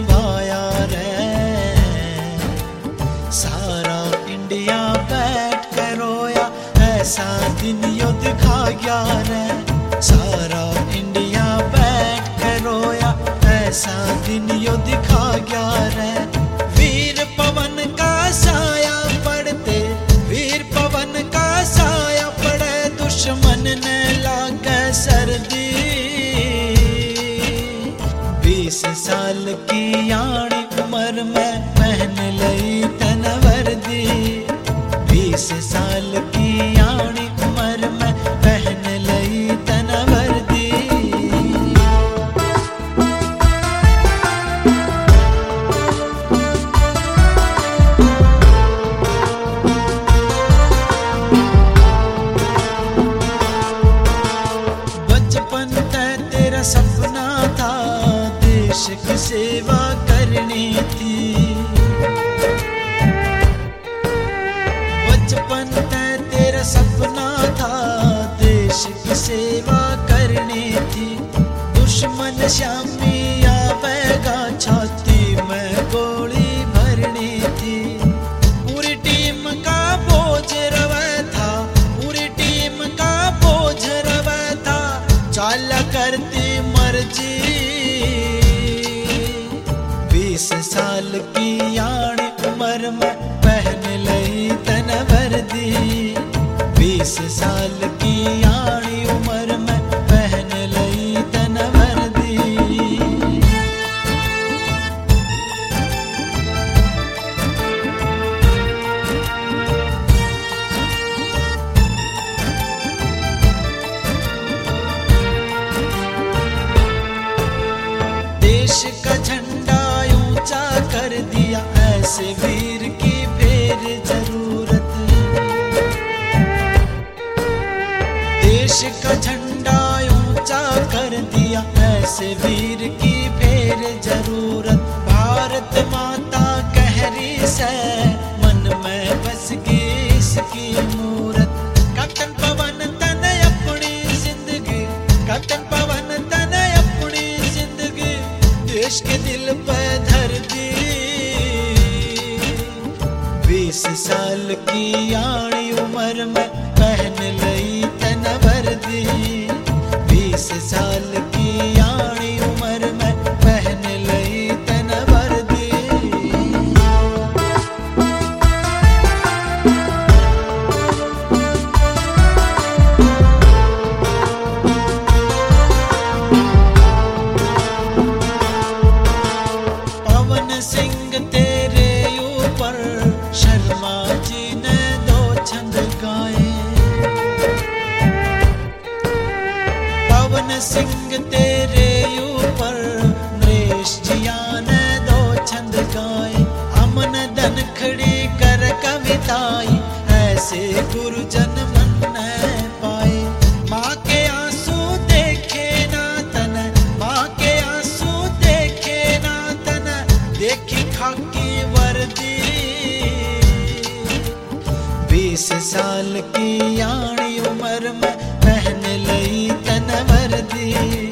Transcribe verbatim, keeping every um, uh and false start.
निभाया रे। सारा इंडिया बैठ कर रोया, ऐसा दिन यो दिखा गया रे। सारा इंडिया बैठ कर रोया, ऐसा दिन यो दिखा गया रे। वीर पवन का साया पड़ते, वीर पवन का साया पड़े, दुश्मन ने लागे सर्दी। बीस साल की यानी उम्र में पहन लई तन वर्दी। बीस साल की यानी उम्र में पहन लई तन वर्दी। बचपन तक तेरा सपना था, देश की सेवा करनी थी। बचपन तक तेरा सपना था, देश की सेवा करनी थी। दुश्मन शामी आवेगा, छाती में गोली भरनी थी। पूरी टीम का बोझ रवा था, पूरी टीम का बोझ रवा था, चाला करती मर्जी। बीस साल की यानी उम्र में पहन लई तन वर्दी। बीस साल की यानी उम्र में पहन लई तन वर्दी। देश का झंडा ऊंचा कर दिया, ऐसे वीर की फिर जरूरत। देश का झंडा ऊंचा कर दिया, ऐसे वीर की फिर जरूरत। भारत माता कह रही से, मन में बस गई इसकी मूरत। कैप्टन पवन तने अपनी जिंदगी, कैप्टन पवन तने अपनी जिंदगी देश के दिल पे धर दी। बीस साल की यानी उम्र में पहन लई तन वर्दी। बीस साल की यानी उम्र में पहन लई तन वर्दी। पवन सिंह तेरे ऊपर शर्मा जी ने दो छंद गाए। पवन सिंह तेरे ऊपर नरेश जिया ने दो छंद गाए। अमन धनखड़ी कर कविताई, ऐसे गुरुजन मन ने पाए। माँ के आंसू देखे ना तन, माँ के आंसू देखे ना तन, देखी खाकी वर्दी। बीस साल की यानी उम्र में पहन लई तन वर्दी।